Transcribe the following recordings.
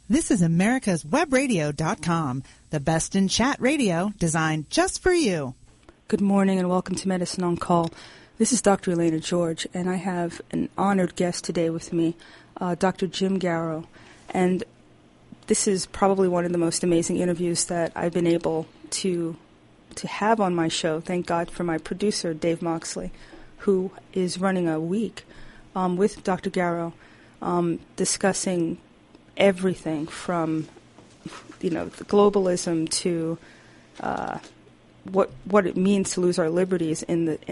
This is America's Webradio.com, the best in chat radio designed just for you. Good morning and welcome to Medicine on Call. This is Dr. Elena George, and I have an honored guest today with me, Dr. Jim Garrow. And this is probably one of the most amazing interviews that I've been able to have on my show. Thank God for my producer, Dave Moxley, who is running a week with Dr. Garrow, discussing everything from, the globalism to what it means to lose our liberties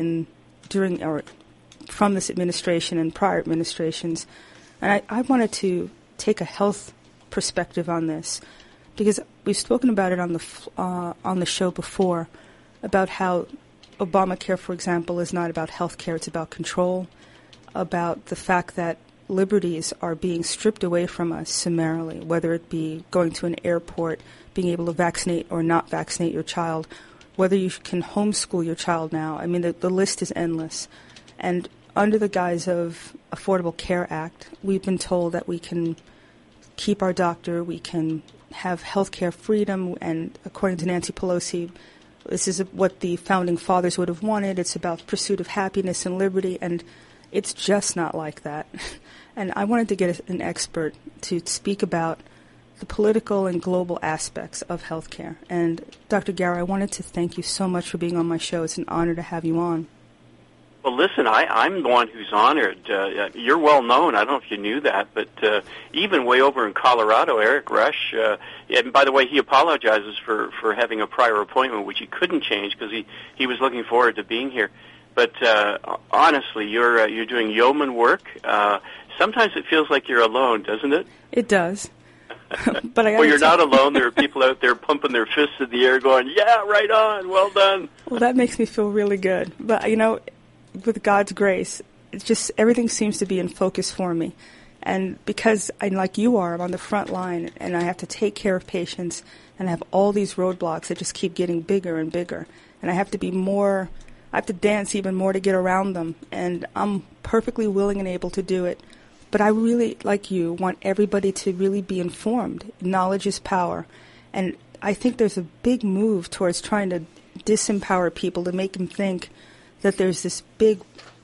from this administration and prior administrations. And I wanted to take a health perspective on this because we've spoken about it on the show before about how Obamacare, for example, is not about health care, it's about control, about the fact that liberties are being stripped away from us summarily, whether it be going to an airport, being able to vaccinate or not vaccinate your child, whether you can homeschool your child now. I mean, the list is endless. And under the guise of Affordable Care Act, we've been told that we can keep our doctor, we can have health care freedom, and according to Nancy Pelosi, this is what the founding fathers would have wanted. It's about pursuit of happiness and liberty, and it's just not like that. And I wanted to get an expert to speak about the political and global aspects of healthcare. And Dr. Garrow, I wanted to thank you so much for being on my show. It's an honor to have you on. Well, listen, I'm the one who's honored. You're well known. I don't know if you knew that, but even way over in Colorado, Eric Rush, and by the way, he apologizes for having a prior appointment, which he couldn't change because he was looking forward to being here. But honestly, you're doing yeoman work. Sometimes it feels like you're alone, doesn't it? It does. But well, you're not alone. There are people out there pumping their fists in the air going, yeah, right on, well done. Well, that makes me feel really good. But, with God's grace, it's just everything seems to be in focus for me. And because, like you are, I'm on the front line, and I have to take care of patients, and I have all these roadblocks that just keep getting bigger and bigger. And I have to dance even more to get around them. And I'm perfectly willing and able to do it. But I really, like you, want everybody to really be informed. Knowledge is power. And I think there's a big move towards trying to disempower people to make them think that there's this big,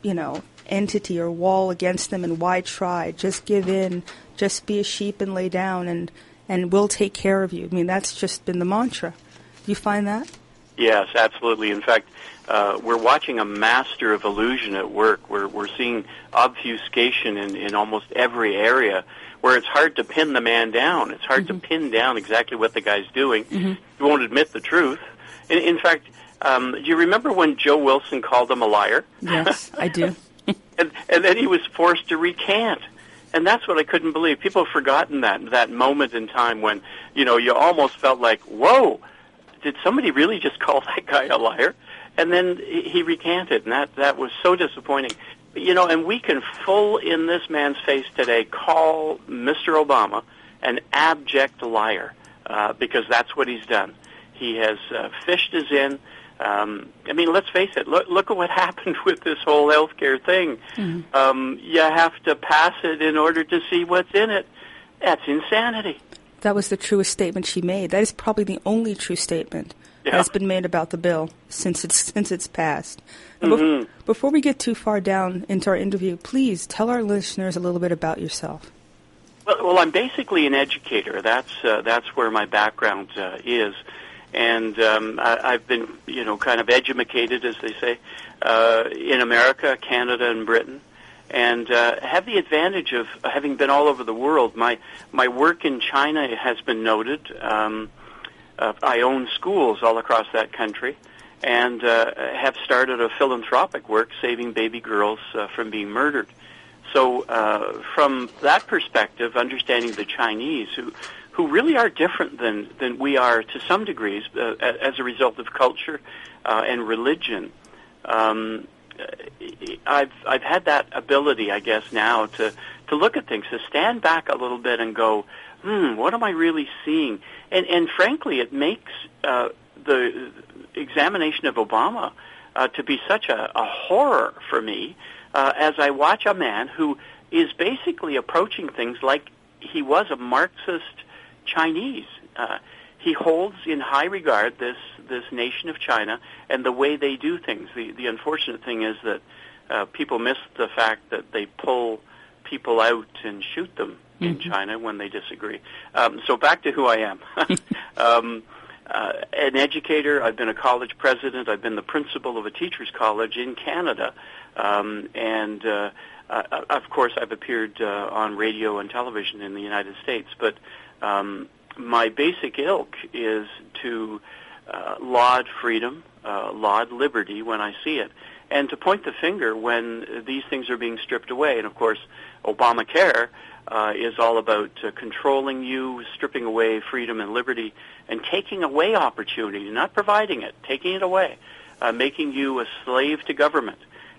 entity or wall against them, and why try? Just give in, just be a sheep and lay down, and we'll take care of you. I mean, that's just been the mantra. Do you find that? Yes, absolutely. In fact, we're watching a master of illusion at work. We're seeing obfuscation in almost every area where it's hard to pin the man down. It's hard to pin down exactly what the guy's doing. He won't admit the truth. In fact, do you remember when Joe Wilson called him a liar? Yes, I do. and then he was forced to recant. And that's what I couldn't believe. People have forgotten that moment in time when, you almost felt like, whoa, did somebody really just call that guy a liar? And then he recanted, and that was so disappointing. And we can full in this man's face today call Mr. Obama an abject liar because that's what he's done. He has fished us in. Let's face it. Look at what happened with this whole healthcare thing. You have to pass it in order to see what's in it. That's insanity. That was the truest statement she made. That is probably the only true statement that has been made about the bill since it's passed. Before we get too far down into our interview, please tell our listeners a little bit about yourself. Well, I'm basically an educator. That's where my background is. And I've been, kind of edumacated, as they say, in America, Canada, and Britain, and have the advantage of having been all over the world. My work in China has been noted. I own schools all across that country, and have started a philanthropic work saving baby girls from being murdered. So from that perspective, understanding the Chinese, who really are different than we are to some degrees as a result of culture and religion. I've had that ability, I guess, now to look at things, to stand back a little bit and go, what am I really seeing? And frankly, it makes the examination of Obama to be such a horror for me as I watch a man who is basically approaching things like he was a Marxist Chinese. He holds in high regard this nation of China and the way they do things. The unfortunate thing is that people miss the fact that they pull people out and shoot them in China when they disagree. So back to who I am. An educator. I've been a college president. I've been the principal of a teachers' college in Canada. And of course, I've appeared on radio and television in the United States. But my basic ilk is to laud freedom, laud liberty when I see it, and to point the finger when these things are being stripped away. And of course, Obamacare is all about controlling you, stripping away freedom and liberty, and taking away opportunity, not providing it, taking it away, making you a slave to government.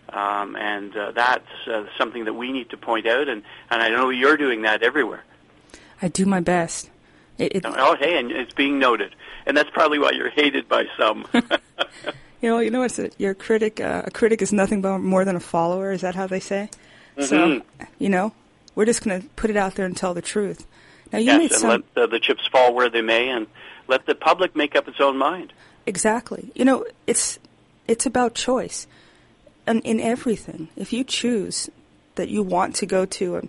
And that's something that we need to point out, and I know you're doing that everywhere. I do my best. Hey, and it's being noted. And that's probably why you're hated by some. You know what's it? Your critic, a critic is nothing but more than a follower. Is that how they say? Mm-hmm. So, we're just going to put it out there and tell the truth. Now, let the chips fall where they may, and let the public make up its own mind. Exactly. It's about choice, and in everything. If you choose that you want to go to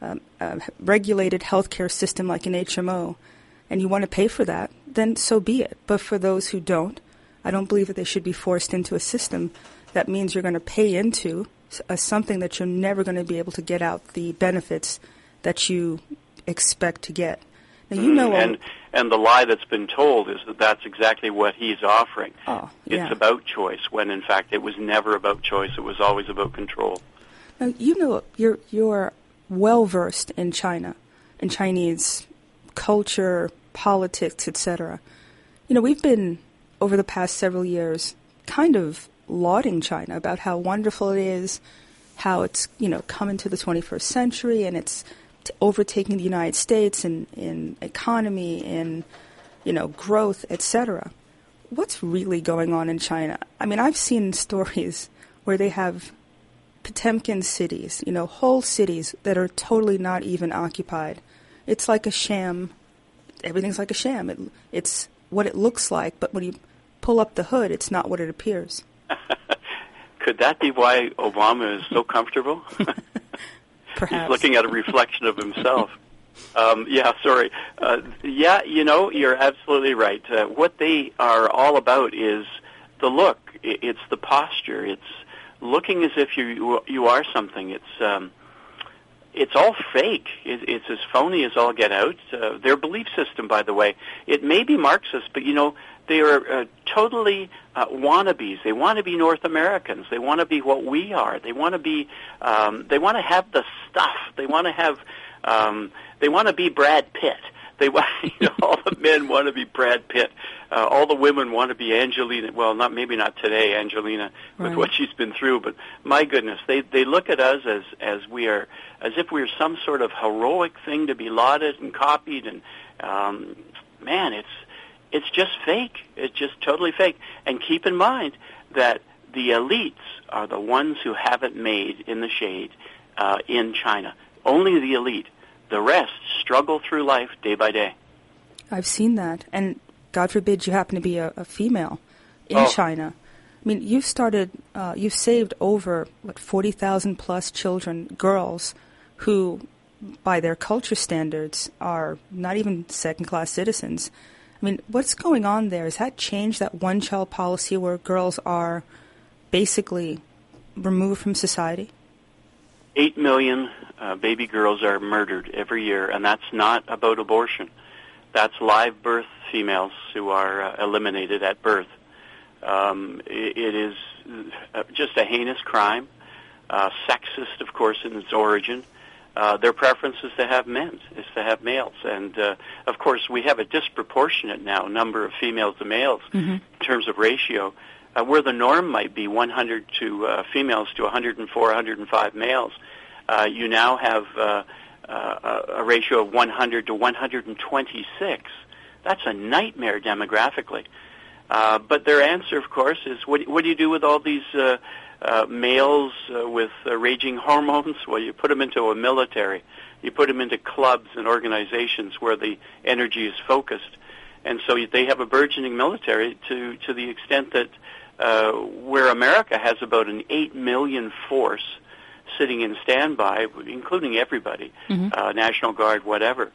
a regulated healthcare system like an HMO, and you want to pay for that, then so be it. But for those who don't, I don't believe that they should be forced into a system that means you're going to pay into something that you're never going to be able to get out the benefits that you expect to get. Now, and the lie that's been told is that that's exactly what he's offering. Oh, yeah. It's about choice, when in fact it was never about choice. It was always about control. Now, you're well versed in China, in Chinese culture, politics, etc. We've been over the past several years kind of lauding China about how wonderful it is, how it's come into the 21st century and it's overtaking the United States in economy, in growth, etc. What's really going on in China? I mean, I've seen stories where they have Potemkin cities, whole cities that are totally not even occupied. It's like a sham. Everything's like a sham. It's what it looks like, but when you pull up the hood, it's not what it appears. Could that be why Obama is so comfortable? Perhaps. He's looking at a reflection of himself. You're absolutely right. What they are all about is the look. It's the posture. It's looking as if you are something. It's all fake. It's as phony as all get out. Their belief system, by the way, it may be Marxist, but they are totally wannabes. They want to be North Americans. They want to be what we are. They want to be. They want to have the stuff. They want to have. They want to be Brad Pitt. They want. All the men want to be Brad Pitt. All the women want to be Angelina. Well, maybe not today, Angelina, with what she's been through. But my goodness, they look at us as we are, as if we are some sort of heroic thing to be lauded and copied. And it's just fake. It's just totally fake. And keep in mind that the elites are the ones who have it made in the shade in China. Only the elite. The rest struggle through life day by day. I've seen that. And God forbid you happen to be a female in China. I mean, you've saved over, 40,000 plus children, girls, who, by their culture standards, are not even second-class citizens. I mean, what's going on there? Has that changed that one-child policy where girls are basically removed from society? 8 million baby girls are murdered every year, and that's not about abortion. That's live birth females who are eliminated at birth. It is just a heinous crime, sexist, of course, in its origin. Their preference is to have men, is to have males. And, of course, we have a disproportionate now number of females to males in terms of ratio, where the norm might be 100 to females to 104, 105 males. You now have a ratio of 100 to 126. That's a nightmare demographically. But their answer, of course, is what do you do with all these males with raging hormones? Well, you put them into a military. You put them into clubs and organizations where the energy is focused. And so they have a burgeoning military to the extent that where America has about an 8 million force sitting in standby, including everybody, National Guard, whatever.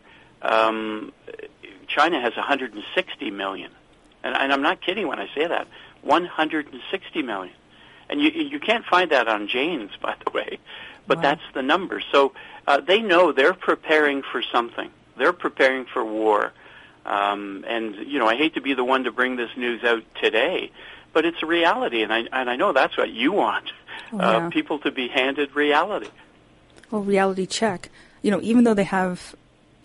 China has 160 million. And I'm not kidding when I say that. 160 million. And you can't find that on Jane's, by the way. But that's the number. So they know they're preparing for something. They're preparing for war. And, I hate to be the one to bring this news out today, but it's a reality. And I know that's what you want, people to be handed reality. Well, reality check. Even though they have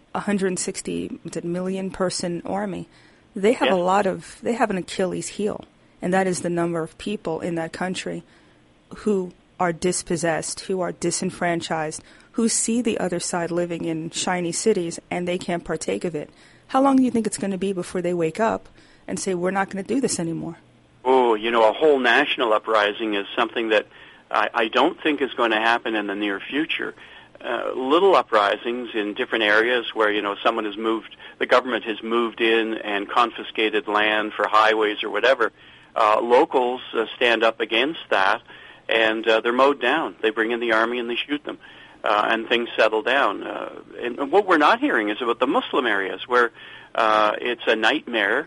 160 million person army, they have they have an Achilles heel, and that is the number of people in that country who are dispossessed, who are disenfranchised, who see the other side living in shiny cities and they can't partake of it. How long do you think it's going to be before they wake up and say, we're not going to do this anymore? Oh, a whole national uprising is something that I don't think is going to happen in the near future. Little uprisings in different areas where, someone has moved, the government has moved in and confiscated land for highways or whatever. Locals stand up against that, and they're mowed down. They bring in the army and they shoot them, and things settle down. And what we're not hearing is about the Muslim areas where it's a nightmare.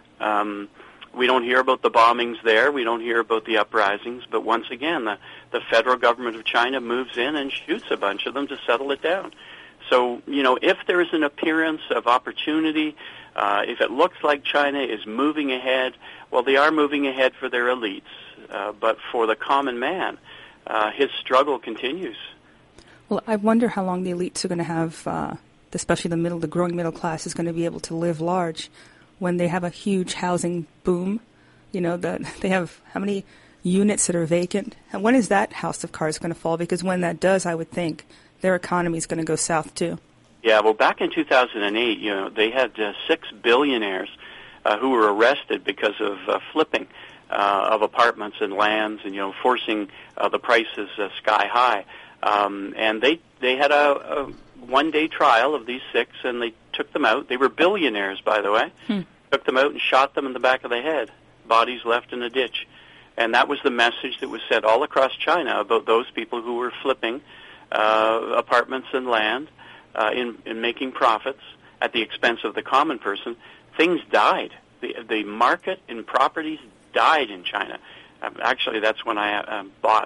We don't hear about the bombings there. We don't hear about the uprisings. But once again, the federal government of China moves in and shoots a bunch of them to settle it down. So, if there is an appearance of opportunity, if it looks like China is moving ahead, well, they are moving ahead for their elites. But for the common man, his struggle continues. Well, I wonder how long the elites are going to have, especially the growing middle class, is going to be able to live large when they have a huge housing boom. They have how many units that are vacant? And when is that house of cards going to fall? Because when that does, I would think their economy is going to go south too. Yeah, well, back in 2008, they had 6 billionaires who were arrested because of flipping of apartments and lands and, forcing the prices sky high. And they had a one-day trial of these 6, and they took them out. They were billionaires, by the way. Took them out and shot them in the back of the head. Bodies left in a ditch. And that was the message that was sent all across China about those people who were flipping apartments and land in making profits at the expense of the common person. Things died. The market in properties died in China. Actually, that's when I bought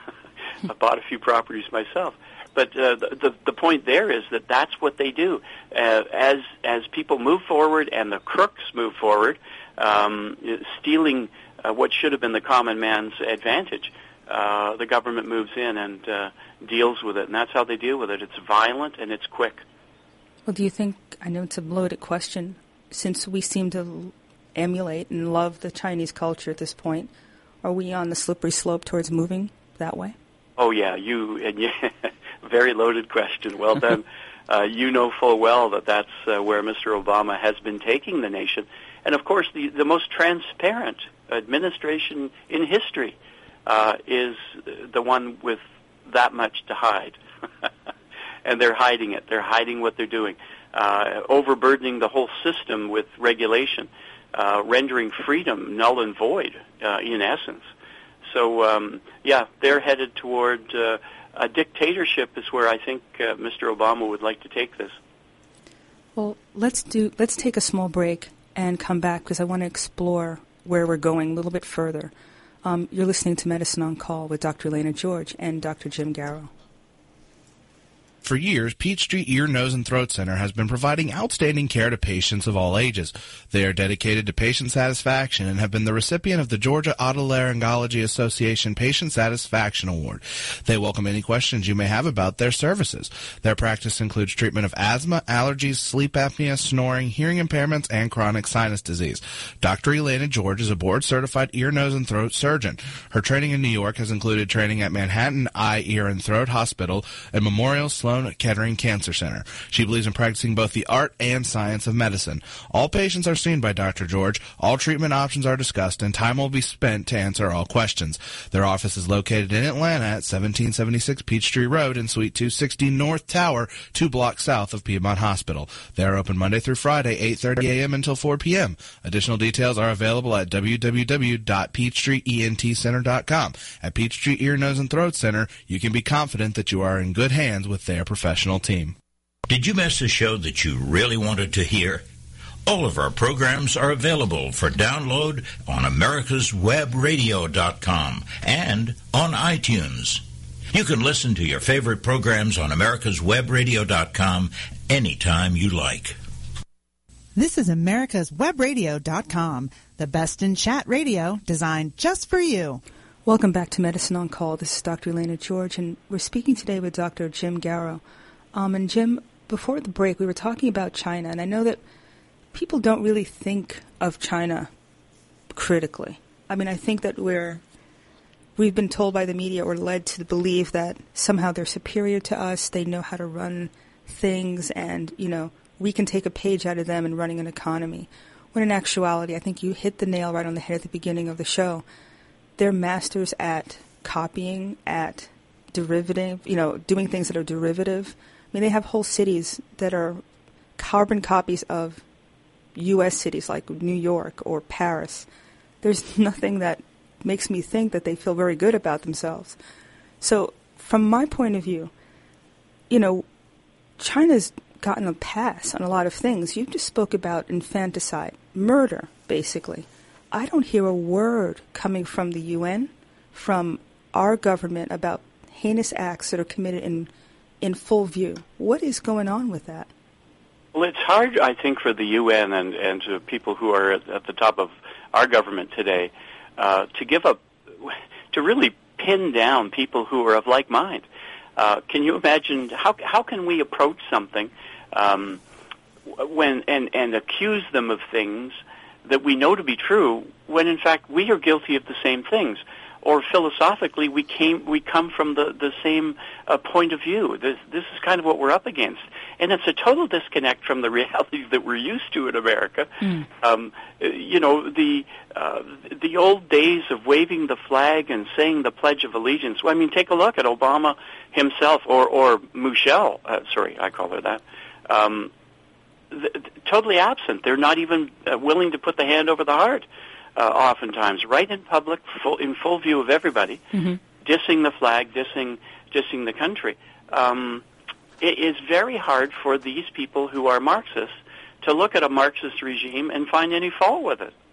a few properties myself. But the point there is that that's what they do. As people move forward and the crooks move forward, stealing what should have been the common man's advantage, the government moves in and deals with it. And that's how they deal with it. It's violent and it's quick. Well, do you think, I know it's a loaded question, since we seem to emulate and love the Chinese culture at this point, are we on the slippery slope towards moving that way? Oh, yeah. Very loaded question. Well done. You know full well that that's where Mr. Obama has been taking the nation. And, of course, the most transparent administration in history is the one with that much to hide. And they're hiding it. They're hiding what they're doing, overburdening the whole system with regulation, rendering freedom null and void in essence. So, they're headed toward a dictatorship is where I think Mr. Obama would like to take this. Well, let's take a small break and come back because I want to explore where we're going a little bit further. You're listening to Medicine on Call with Dr. Elena George and Dr. Jim Garrow. For years, Peachtree Ear, Nose, and Throat Center has been providing outstanding care to patients of all ages. They are dedicated to patient satisfaction and have been the recipient of the Georgia Otolaryngology Association Patient Satisfaction Award. They welcome any questions you may have about their services. Their practice includes treatment of asthma, allergies, sleep apnea, snoring, hearing impairments, and chronic sinus disease. Dr. Elena George is a board-certified ear, nose, and throat surgeon. Her training in New York has included training at Manhattan Eye, Ear, and Throat Hospital and Memorial Sloan Sloan Kettering Cancer Center. She believes in practicing both the art and science of medicine. All patients are seen by Dr. George. All treatment options are discussed, and time will be spent to answer all questions. Their office is located in Atlanta at 1776 Peachtree Road in Suite 260 North Tower, 2 blocks south of Piedmont Hospital. They are open Monday through Friday, 8:30 a.m. until 4 p.m. Additional details are available at www.peachtreeentcenter.com. At Peachtree Ear, Nose, and Throat Center, you can be confident that you are in good hands with their professional team. Did you miss a show that you really wanted to hear? All of our programs are available for download on americaswebradio.com and on iTunes. You can listen to your favorite programs on americaswebradio.com anytime you like. This is americaswebradio.com, the best in chat radio designed just for you. Welcome back to Medicine on Call. This is Dr. Elena George, and we're speaking today with Dr. Jim Garrow. And Jim, before the break, we were talking about China, and I know that people don't really think of China critically. I mean, I think that we've been told by the media or led to believe that somehow they're superior to us, they know how to run things, and, we can take a page out of them in running an economy. When in actuality, I think you hit the nail right on the head at the beginning of the show. They're masters at copying, at derivative, doing things that are derivative. I mean, they have whole cities that are carbon copies of U.S. cities like New York or Paris. There's nothing that makes me think that they feel very good about themselves. So from my point of view, China's gotten a pass on a lot of things. You just spoke about infanticide, murder, basically. I don't hear a word coming from the UN, from our government, about heinous acts that are committed in full view. What is going on with that? Well, it's hard, I think, for the UN and to people who are at the top of our government today to really pin down people who are of like mind. Can you imagine how can we approach something when and accuse them of things that we know to be true when in fact we are guilty of the same things? Or philosophically, we come from the same point of view. This is kind of what we're up against, and it's a total disconnect from the realities that we're used to in America. The old days of waving the flag and saying the Pledge of Allegiance. Well, I mean, take a look at Obama himself, or Michelle. Sorry, I call her that. Totally absent. They're not even willing to put the hand over the heart. Oftentimes, right in public, in full view of everybody, dissing the flag, dissing the country. It is very hard for these people who are Marxists to look at a Marxist regime and find any fault with it.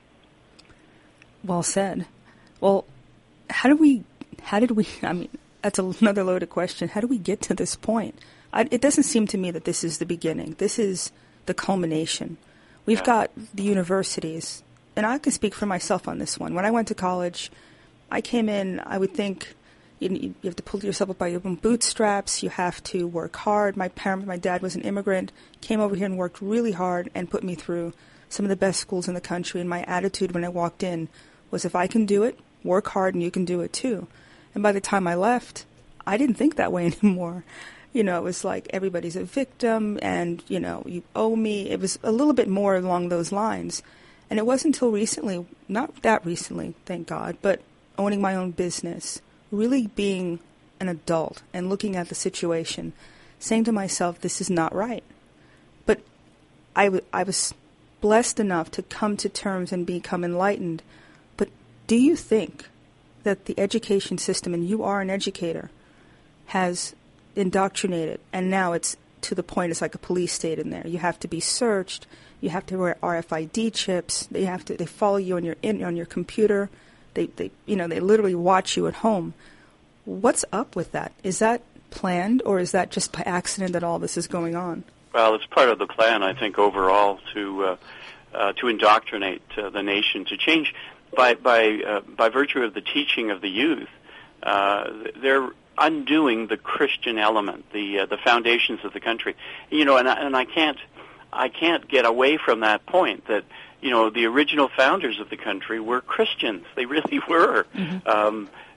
Well said. Well, how did we, I mean, that's another loaded question. How do we get to this point? It doesn't seem to me that this is the beginning. This is the culmination. We've got the universities. And I can speak for myself on this one. When I went to college, I came in, I would think you have to pull yourself up by your own bootstraps. You have to work hard. My dad was an immigrant, came over here and worked really hard and put me through some of the best schools in the country. And my attitude when I walked in was, if I can do it, work hard and you can do it too. And by the time I left, I didn't think that way anymore. It was like everybody's a victim and, you owe me. It was a little bit more along those lines. And it wasn't until recently, not that recently, thank God, but owning my own business, really being an adult and looking at the situation, saying to myself, this is not right. But I was blessed enough to come to terms and become enlightened. But do you think that the education system, and you are an educator, has indoctrinated, and now it's to the point it's like a police state in there. You have to be searched. You have to wear RFID chips. They follow you on your computer. They literally watch you at home. What's up with that? Is that planned, or is that just by accident that all this is going on? Well, it's part of the plan, I think, overall to indoctrinate the nation, to change by virtue of the teaching of the youth. They're undoing the Christian element, the foundations of the country. And I can't get away from that point that, the original founders of the country were Christians. They really were.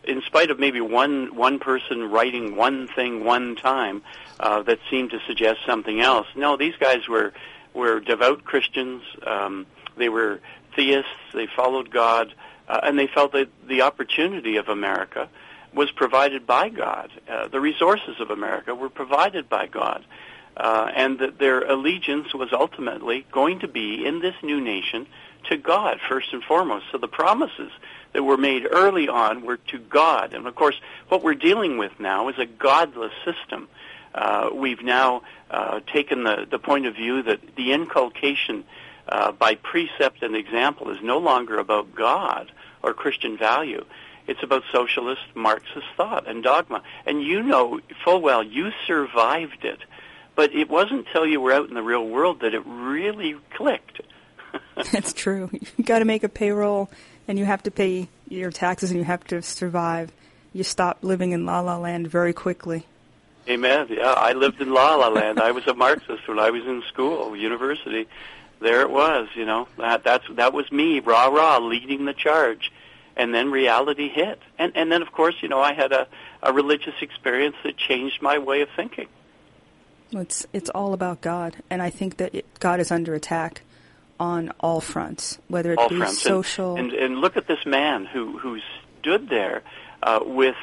in spite of maybe one person writing one thing one time that seemed to suggest something else. No, these guys were devout Christians. They were theists. They followed God, and they felt that the opportunity of America was provided by God. The resources of America were provided by God, and that their allegiance was ultimately going to be in this new nation to God first and foremost. So the promises that were made early on were to God. And of course, what we're dealing with now is a godless system. We've now taken the point of view that the inculcation by precept and example is no longer about God or Christian value. It's about socialist Marxist thought and dogma. And you know full well you survived it. But it wasn't until you were out in the real world that it really clicked. That's true. You've got to make a payroll, and you have to pay your taxes, and you have to survive. You stop living in La-La Land very quickly. Amen. Yeah, I lived in La-La Land. I was a Marxist when I was in school, university. There it was, you know. That was me, rah-rah, leading the charge. And then reality hit. And then, of course, you know, I had a religious experience that changed my way of thinking. It's all about God, and I think that God is under attack on all fronts, whether it all be fronts. social. And look at this man who stood there with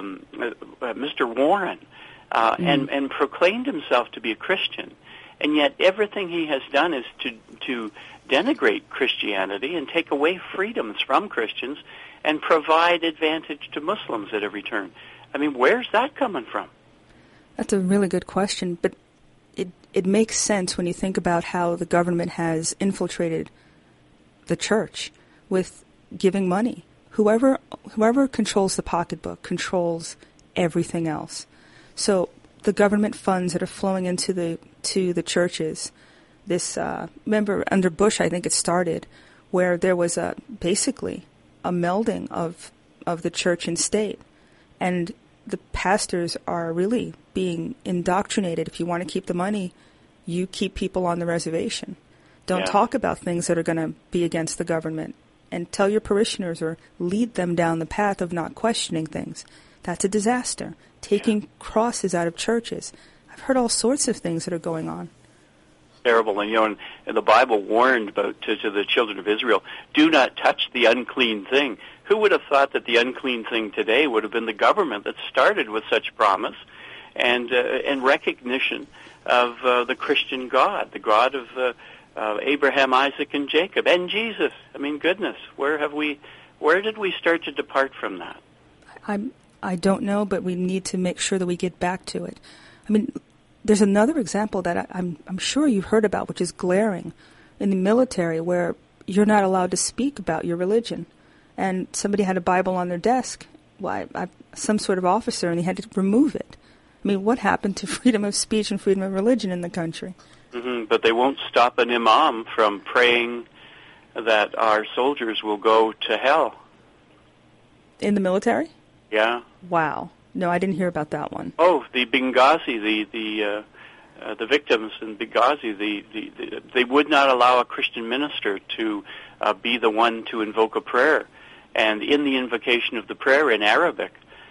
Mr. Warren and proclaimed himself to be a Christian, and yet everything he has done is to denigrate Christianity and take away freedoms from Christians and provide advantage to Muslims at every turn. I mean, where's that coming from? That's a really good question, but it makes sense when you think about how the government has infiltrated the church with giving money. Whoever controls the pocketbook controls everything else. So the government funds that are flowing into the churches, this remember under Bush, I think it started, where there was basically a melding of the church and state, and the pastors are really being indoctrinated. If you want to keep the money, you keep people on the reservation. Don't talk about things that are going to be against the government, and tell your parishioners or lead them down the path of not questioning things. That's a disaster. Taking crosses out of churches. I've heard all sorts of things that are going on. Terrible. And, you know, and the Bible warned about to the children of Israel, do not touch the unclean thing. Who would have thought that the unclean thing today would have been the government that started with such promise and recognition of the Christian God, the God of Abraham, Isaac, and Jacob, and Jesus. I mean, goodness, where did we start to depart from that? I don't know, but we need to make sure that we get back to it. I mean, there's another example that I'm sure you've heard about, which is glaring in the military, where you're not allowed to speak about your religion. And somebody had a Bible on their desk, some sort of officer, and he had to remove it. I mean, what happened to freedom of speech and freedom of religion in the country? Mm-hmm, but they won't stop an imam from praying that our soldiers will go to hell. In the military? Yeah. Wow. No, I didn't hear about that one. Oh, the Benghazi, the victims in Benghazi, they would not allow a Christian minister to be the one to invoke a prayer. And in the invocation of the prayer in Arabic,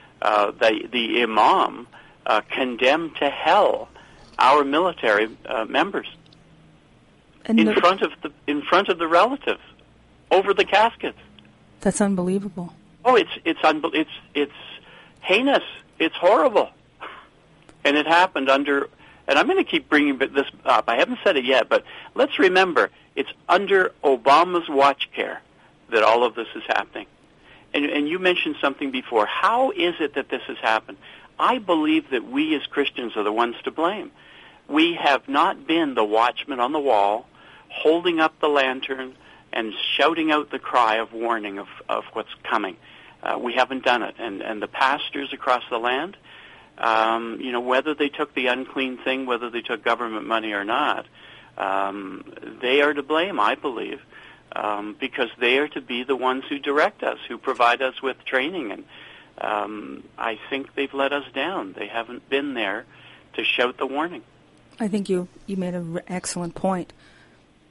the imam condemned to hell our military members in front of the relatives over the caskets. That's unbelievable. Oh, it's heinous. It's horrible, and it happened under. And I'm going to keep bringing this up. I haven't said it yet, but let's remember it's under Obama's watch care that all of this is happening. And you mentioned something before. How is it that this has happened? I believe that we as Christians are the ones to blame. We have not been the watchman on the wall, holding up the lantern and shouting out the cry of warning of what's coming. We haven't done it. And the pastors across the land, whether they took the unclean thing, whether they took government money or not, they are to blame, I believe, because they are to be the ones who direct us, who provide us with training. And I think they've let us down. They haven't been there to shout the warning. I think you made an excellent point.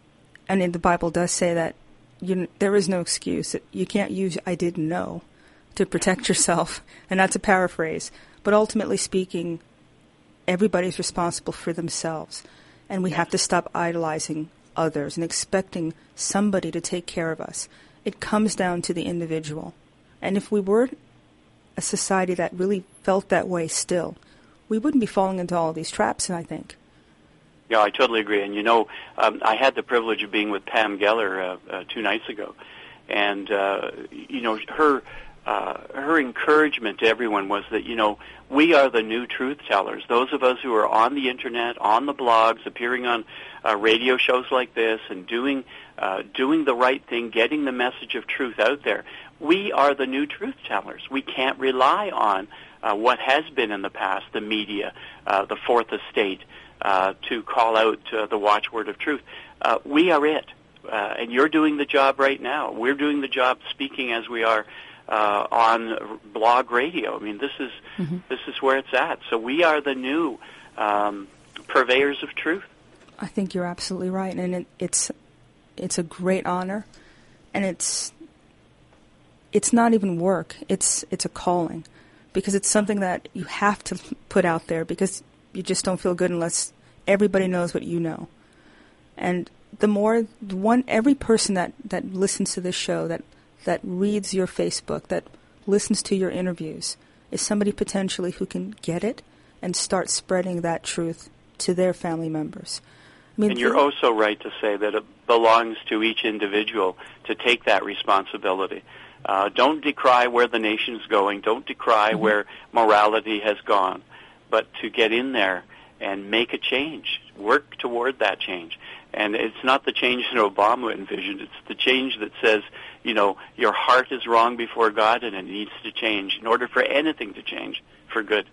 And the Bible does say that there is no excuse. You can't use "I didn't know" to protect yourself, and not to paraphrase, but ultimately speaking, everybody's responsible for themselves, and we have to stop idolizing others and expecting somebody to take care of us. It comes down to the individual. And if we were a society that really felt that way still, we wouldn't be falling into all of these traps, I think. Yeah, I totally agree. And, I had the privilege of being with Pam Geller 2 nights ago. And, her encouragement to everyone was that, we are the new truth tellers. Those of us who are on the Internet, on the blogs, appearing on radio shows like this and doing the right thing, getting the message of truth out there. We are the new truth tellers. We can't rely on what has been in the past, the media, the Fourth Estate, to call out the watchword of truth. We are it. And you're doing the job right now. We're doing the job speaking as we are on blog radio. I mean, this is where it's at. So we are the new purveyors of truth. I think you're absolutely right, and it's a great honor, and it's not even work. It's a calling, because it's something that you have to put out there, because you just don't feel good unless everybody knows what you know. And every person that listens to this show, that reads your Facebook, that listens to your interviews, is somebody potentially who can get it and start spreading that truth to their family members. I mean, and you're also right to say that it belongs to each individual to take that responsibility. Don't decry where the nation's going. Don't decry where morality has gone. But to get in there and make a change, work toward that change. And it's not the change that Obama envisioned. It's the change that says, your heart is wrong before God and it needs to change in order for anything to change for good.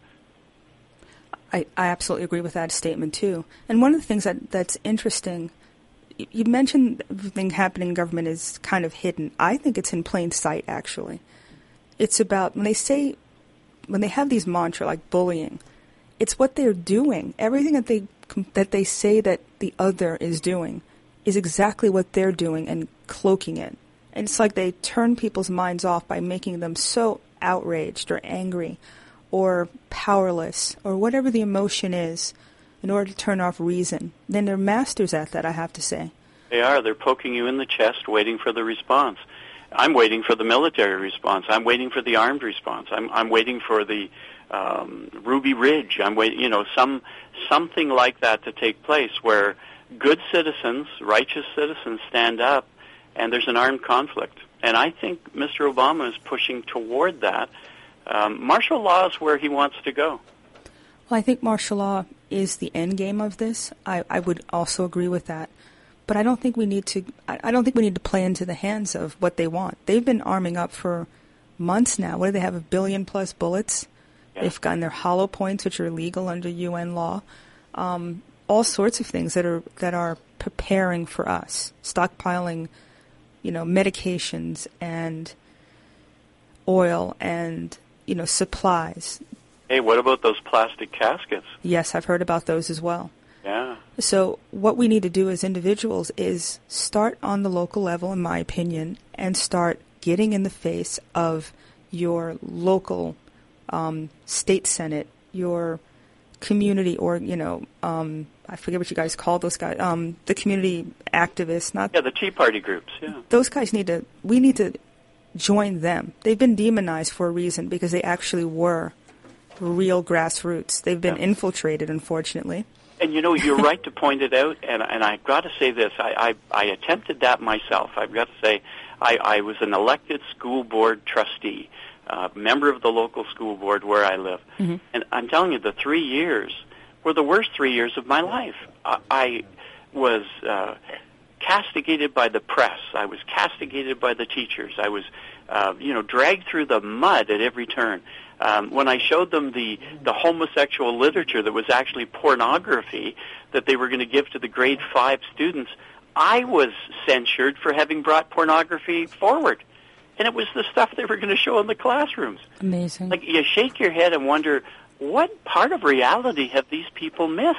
I absolutely agree with that statement, too. And one of the things that's interesting, you mentioned everything happening in government is kind of hidden. I think it's in plain sight, actually. It's about, when they have these mantras like bullying, it's what they're doing. Everything that they say that the other is doing is exactly what they're doing and cloaking it. And it's like they turn people's minds off by making them so outraged or angry or powerless or whatever the emotion is in order to turn off reason. Then they're masters at that, I have to say. They are. They're poking you in the chest, waiting for the response. I'm waiting for the military response. I'm waiting for the armed response. I'm waiting for the Ruby Ridge. I'm waiting, something like that to take place where good citizens, righteous citizens stand up and there's an armed conflict. And I think Mr. Obama is pushing toward that. Martial law is where he wants to go. Well, I think martial law is the end game of this. I would also agree with that. But I don't think we need to. I don't think we need to play into the hands of what they want. They've been arming up for months now. What do they have? 1 billion plus bullets. Yeah. They've gotten their hollow points, which are illegal under UN law. All sorts of things that are preparing for us. Stockpiling, medications and oil and supplies. Hey, what about those plastic caskets? Yes, I've heard about those as well. Yeah. So what we need to do as individuals is start on the local level, in my opinion, and start getting in the face of your local state senate, your community, or, I forget what you guys call those guys, the community activists. The Tea Party groups, yeah. Those guys we need to join them. They've been demonized for a reason because they actually were real grassroots. They've been infiltrated, unfortunately. And you're right to point it out, and I've got to say this. I attempted that myself. I've got to say I was an elected school board trustee, member of the local school board where I live. Mm-hmm. And I'm telling you, the 3 years were the worst 3 years of my life. I was castigated by the press. I was castigated by the teachers. I was, dragged through the mud at every turn. When I showed them the homosexual literature that was actually pornography that they were going to give to the grade 5 students, I was censured for having brought pornography forward. And it was the stuff they were going to show in the classrooms. Amazing. Like, you shake your head and wonder, what part of reality have these people missed?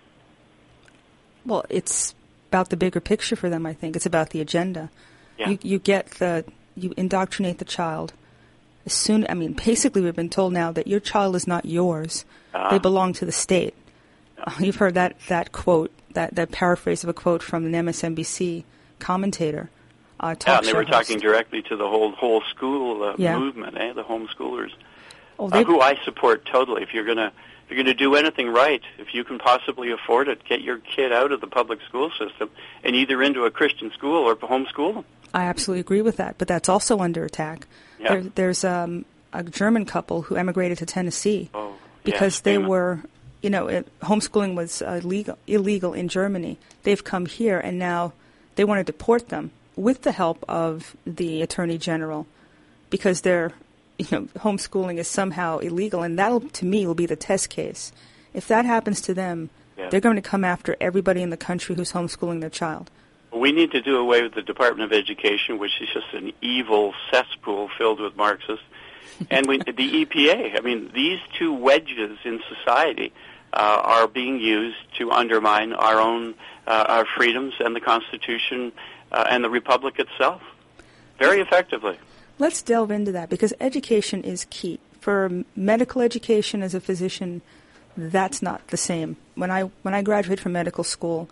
Well, it's about the bigger picture for them, I think. It's about the agenda. Yeah. You indoctrinate the child, Basically we've been told now that your child is not yours. They belong to the state. You've heard that quote, that paraphrase of a quote from an MSNBC commentator. And they were talking directly to the whole school movement, the homeschoolers, who I support totally. If you're gonna do anything right, if you can possibly afford it, get your kid out of the public school system and either into a Christian school or homeschool them. I absolutely agree with that, but that's also under attack. Yeah. There's a German couple who emigrated to Tennessee because they were, homeschooling was illegal in Germany. They've come here, and now they want to deport them with the help of the Attorney General because they're, homeschooling is somehow illegal, and that, to me, will be the test case. If that happens to them, they're going to come after everybody in the country who's homeschooling their child. We need to do away with the Department of Education, which is just an evil cesspool filled with Marxists, and the EPA. These two wedges in society are being used to undermine our own our freedoms and the Constitution and the Republic itself very effectively. Let's delve into that because education is key. For medical education as a physician, that's not the same. When I graduated from medical school,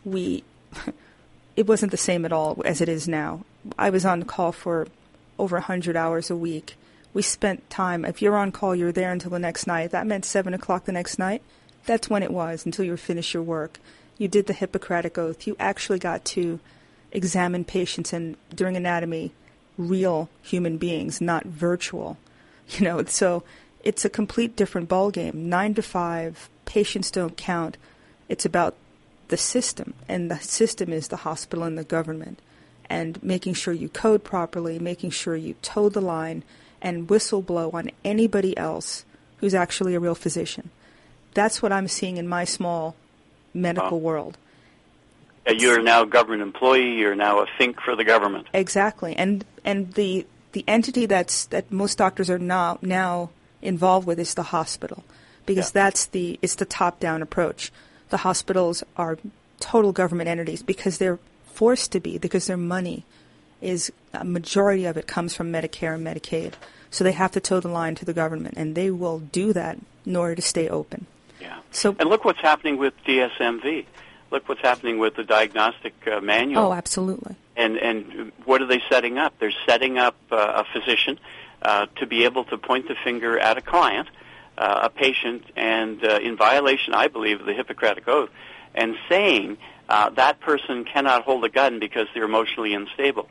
it wasn't the same at all as it is now. I was on call for over 100 hours a week. We spent time. If you're on call, you're there until the next night. That meant 7 o'clock the next night. That's when it was, until you finished your work. You did the Hippocratic Oath. You actually got to examine patients and, during anatomy, real human beings, not virtual. So it's a complete different ballgame. 9 to 5, patients don't count. It's about the system, and the system is the hospital and the government, and making sure you code properly, making sure you toe the line, and whistleblow on anybody else who's actually a real physician. That's what I'm seeing in my small medical world. You're now a government employee. You're now a think for the government. Exactly, and the entity that most doctors are now involved with is the hospital, because it's the top-down approach. The hospitals are total government entities because they're forced to be, because their money is, a majority of it comes from Medicare and Medicaid. So they have to toe the line to the government, and they will do that in order to stay open. Yeah. And look what's happening with DSMV. Look what's happening with the diagnostic manual. Oh, absolutely. And what are they setting up? They're setting up a physician to be able to point the finger at a client, a patient, and in violation, I believe, of the Hippocratic Oath, and saying that person cannot hold a gun because they're emotionally unstable.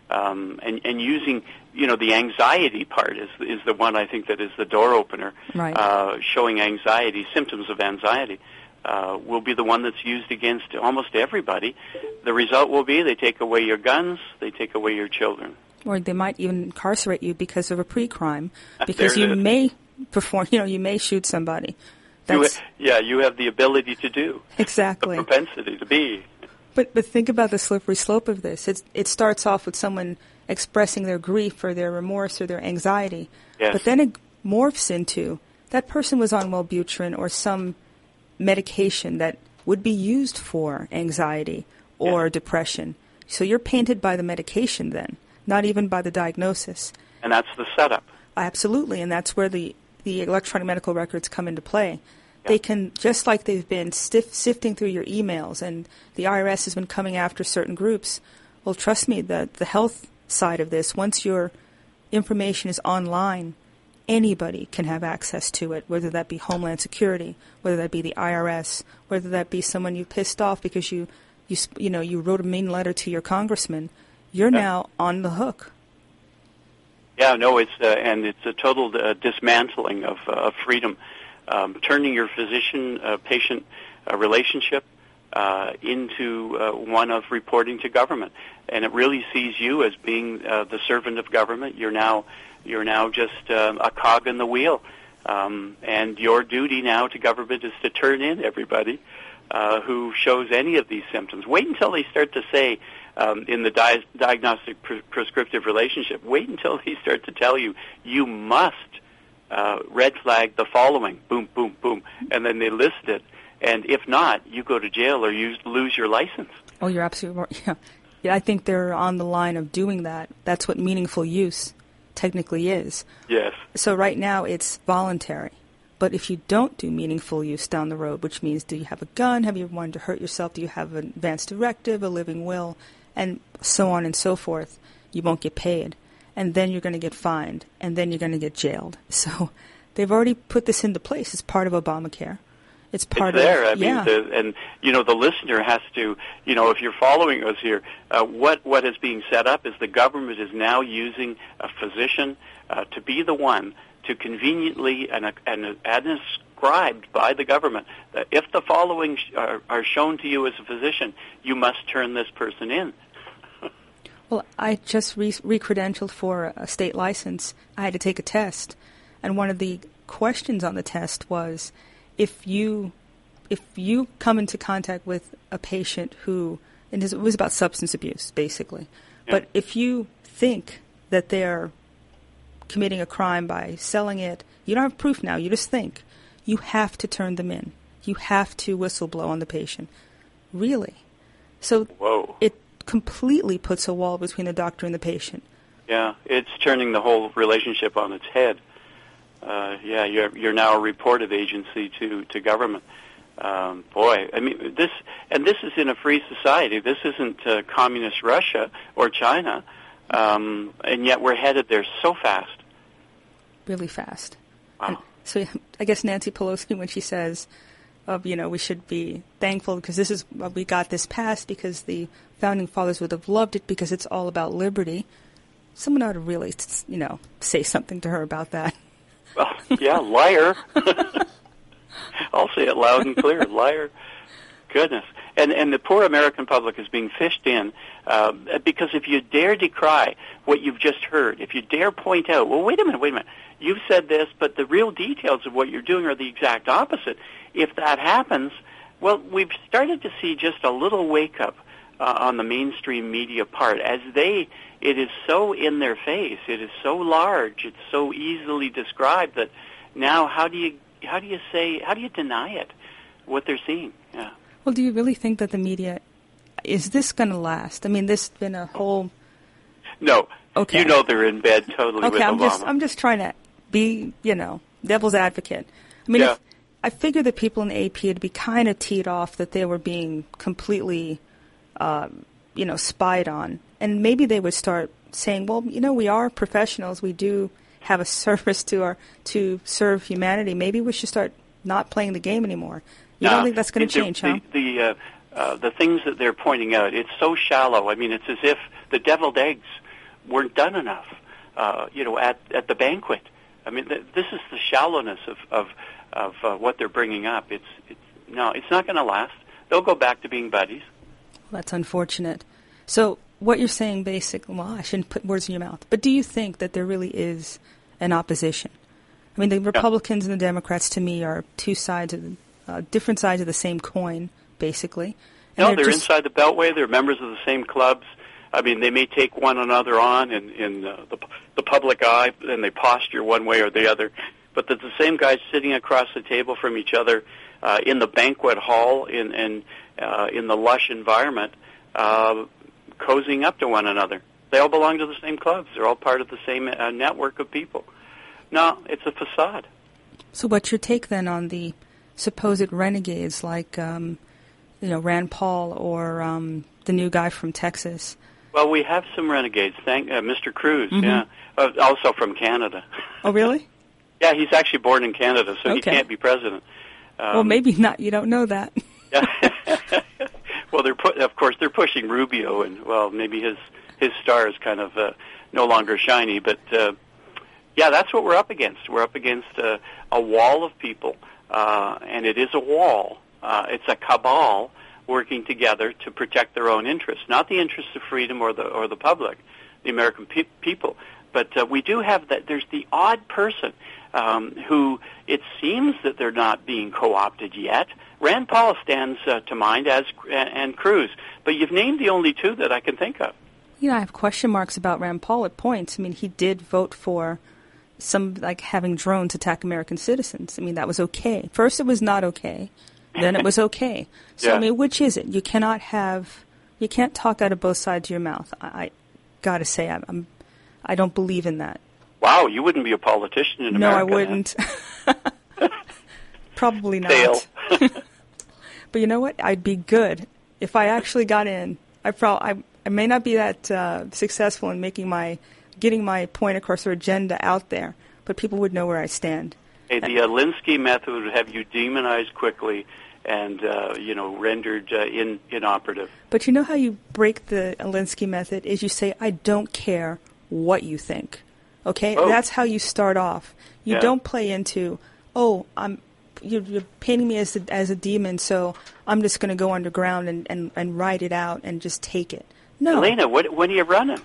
And using, the anxiety part is the one I think that is the door opener. Right. Showing anxiety, symptoms of anxiety, will be the one that's used against almost everybody. The result will be they take away your guns, they take away your children. Or they might even incarcerate you because of a pre-crime, because you may perform, you may shoot somebody. You have the ability to do. Exactly. The propensity to be. But think about the slippery slope of this. It starts off with someone expressing their grief or their remorse or their anxiety. Yes. But then it morphs into that person was on Wellbutrin or some medication that would be used for anxiety or depression. So you're painted by the medication then, not even by the diagnosis. And that's the setup. Absolutely, and that's where the electronic medical records come into play. Yeah. They can, just like they've been sifting through your emails and the IRS has been coming after certain groups, well, trust me, the health side of this, once your information is online, anybody can have access to it, whether that be Homeland Security, whether that be the IRS, whether that be someone you pissed off because you wrote a mean letter to your congressman. You're now on the hook. Yeah, no, it's a total dismantling of freedom, turning your physician-patient relationship into one of reporting to government, and it really sees you as being the servant of government. You're now just a cog in the wheel, and your duty now to government is to turn in everybody who shows any of these symptoms. Wait until they start to say. In the diagnostic prescriptive relationship, wait until they start to tell you, you must red flag the following, boom, boom, boom, and then they list it. And if not, you go to jail or you lose your license. Oh, you're absolutely right. Yeah, I think they're on the line of doing that. That's what meaningful use technically is. Yes. So right now it's voluntary. But if you don't do meaningful use down the road, which means do you have a gun, have you wanted to hurt yourself, do you have an advance directive, a living will, and so on and so forth, you won't get paid. And then you're going to get fined, and then you're going to get jailed. So they've already put this into place. It's part of Obamacare. It's there. of, yeah. And the listener has to, if you're following us here, what is being set up is the government is now using a physician to be the one to conveniently and ascribed by the government that if the following are shown to you as a physician, you must turn this person in. Well, I just re-credentialed for a state license. I had to take a test, and one of the questions on the test was, if you come into contact with a patient who, and it was about substance abuse, basically, but if you think that they're committing a crime by selling it, you don't have proof now, you just think, you have to turn them in. You have to whistleblow on the patient. Really? So Whoa. It completely puts a wall between the doctor and the patient. Yeah, it's turning the whole relationship on its head. You're now a reportive agency to government. Boy, I mean, this is in a free society. This isn't communist Russia or China, and yet we're headed there so fast. Really fast. Wow. And so I guess Nancy Pelosi, when she says, we should be thankful because we got this passed because the founding fathers would have loved it because it's all about liberty. Someone ought to really, say something to her about that. Well, yeah, liar. I'll say it loud and clear, liar. Goodness. And the poor American public is being fished in because if you dare decry what you've just heard, if you dare point out, well, wait a minute, you've said this, but the real details of what you're doing are the exact opposite. If that happens, well, we've started to see just a little wake-up on the mainstream media part it is so in their face, it is so large, it's so easily described that now how do you deny it, what they're seeing? Yeah. Well, do you really think that the media, is this going to last? I mean, this has been a whole... No. Okay. They're in bed totally with Obama. I'm just trying to be, devil's advocate. I mean, I figure the people in the AP would be kind of teed off that they were being completely, spied on. And maybe they would start saying, well, we are professionals. We do have a service to serve humanity. Maybe we should start not playing the game anymore. You don't think that's going to change, huh? The things that they're pointing out, it's so shallow. I mean, it's as if the deviled eggs weren't done enough, at the banquet. I mean, this is the shallowness of what they're bringing up. It's not going to last. They'll go back to being buddies. Well, that's unfortunate. So what you're saying, basically, well, I shouldn't put words in your mouth, but do you think that there really is an opposition? I mean, the Republicans and the Democrats, to me, are two sides of different sides of the same coin, basically. And they're inside the Beltway. They're members of the same clubs. I mean, they may take one another on in the public eye, and they posture one way or the other. But they're the same guys sitting across the table from each other in the banquet hall, in the lush environment, cozying up to one another. They all belong to the same clubs. They're all part of the same network of people. No, it's a facade. So what's your take then on the supposed renegades like, Rand Paul or the new guy from Texas? Well, we have some renegades. Mr. Cruz, mm-hmm. yeah, also from Canada. Oh, really? Yeah, he's actually born in Canada, so he can't be president. Well, maybe not. You don't know that. Yeah. Well, of course, they're pushing Rubio, and maybe his star is kind of no longer shiny. But that's what we're up against. We're up against a wall of people, and it is a wall. It's a cabal working together to protect their own interests, not the interests of freedom or the public, the American people. But we do have that. There's the odd person who it seems that they're not being co-opted yet. Rand Paul stands to mind, and Cruz. But you've named the only two that I can think of. I have question marks about Rand Paul at points. I mean, he did vote for having drones attack American citizens. I mean, that was okay. First, it was not okay. Then it was okay. So, I mean, which is it? You can't talk out of both sides of your mouth. I got to say, I don't believe in that. Wow, you wouldn't be a politician in No, America. I wouldn't. Probably not. Fail. But you know what? I'd be good if I actually got in. I may not be that successful in getting my point across or agenda out there, but people would know where I stand. Hey, the Alinsky method would have you demonized quickly and rendered inoperative. But you know how you break the Alinsky method is you say, I don't care what you think. Okay? Oh. That's how you start off. You Yeah. don't play into, you're painting me as a demon, so I'm just going to go underground and ride it out and just take it. No. Elena, when are you running?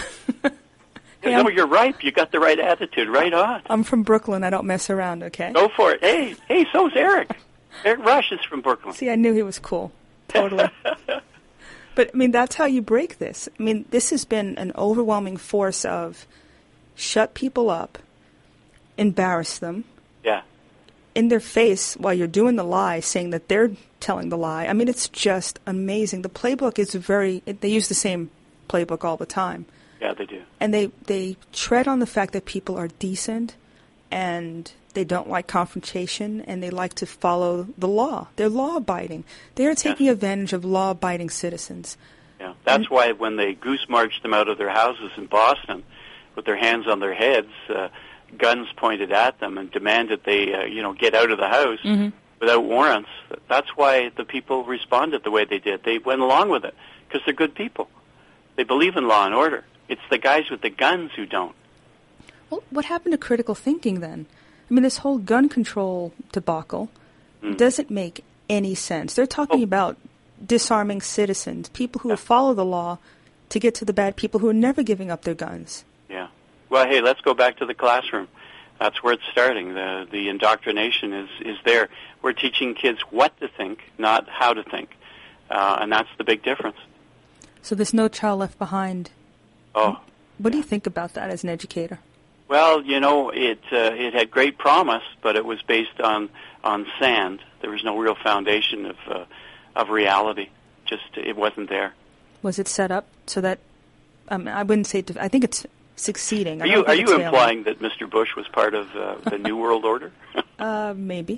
Hey, No, you're right. You got the right attitude. Right on. I'm from Brooklyn. I don't mess around, okay? Go for it. Hey, so's Eric. Eric Rush is from Brooklyn. See, I knew he was cool. Totally. But, I mean, that's how you break this. I mean, this has been an overwhelming force of shut people up, embarrass them, Yeah. in their face while you're doing the lie, saying that they're telling the lie. I mean, it's just amazing. The playbook is they use the same playbook all the time. Yeah, they do. And they tread on the fact that people are decent and they don't like confrontation and they like to follow the law. They're law-abiding. They are taking advantage of law-abiding citizens. Yeah, that's why when they goose marched them out of their houses in Boston with their hands on their heads, guns pointed at them and demanded they get out of the house without warrants, that's why the people responded the way they did. They went along with it because they're good people. They believe in law and order. It's the guys with the guns who don't. Well, what happened to critical thinking then? I mean, this whole gun control debacle doesn't make any sense. They're talking about disarming citizens, people who follow the law to get to the bad people who are never giving up their guns. Yeah. Well, hey, let's go back to the classroom. That's where it's starting. The indoctrination is there. We're teaching kids what to think, not how to think. And that's the big difference. So there's no child left behind. Oh. What do you think about that as an educator? Well, it had great promise, but it was based on sand. There was no real foundation of reality. Just it wasn't there. Was it set up so that I wouldn't say I think it's succeeding. Are you implying that Mr. Bush was part of the New World Order? Maybe.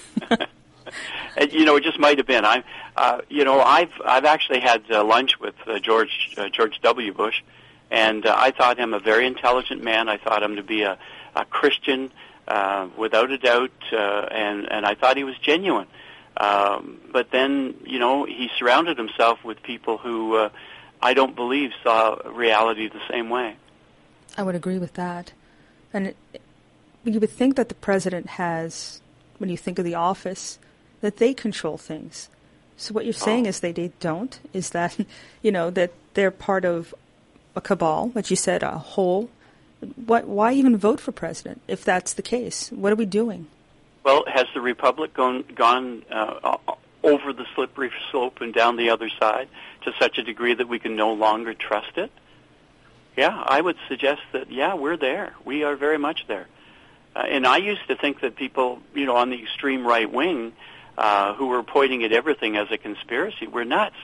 It just might have been. I've actually had lunch with George W. Bush. And I thought him a very intelligent man. I thought him to be a Christian, without a doubt, and I thought he was genuine. But then, he surrounded himself with people who I don't believe saw reality the same way. I would agree with that. And you would think that the president has, when you think of the office, that they control things. So what you're saying is they don't? Is that, that they're part of a cabal, like you said, a whole? Why even vote for president if that's the case? What are we doing? Well, has the Republic gone over the slippery slope and down the other side to such a degree that we can no longer trust it? Yeah, I would suggest that, we're there. We are very much there. And I used to think that people, on the extreme right wing who were pointing at everything as a conspiracy were nuts.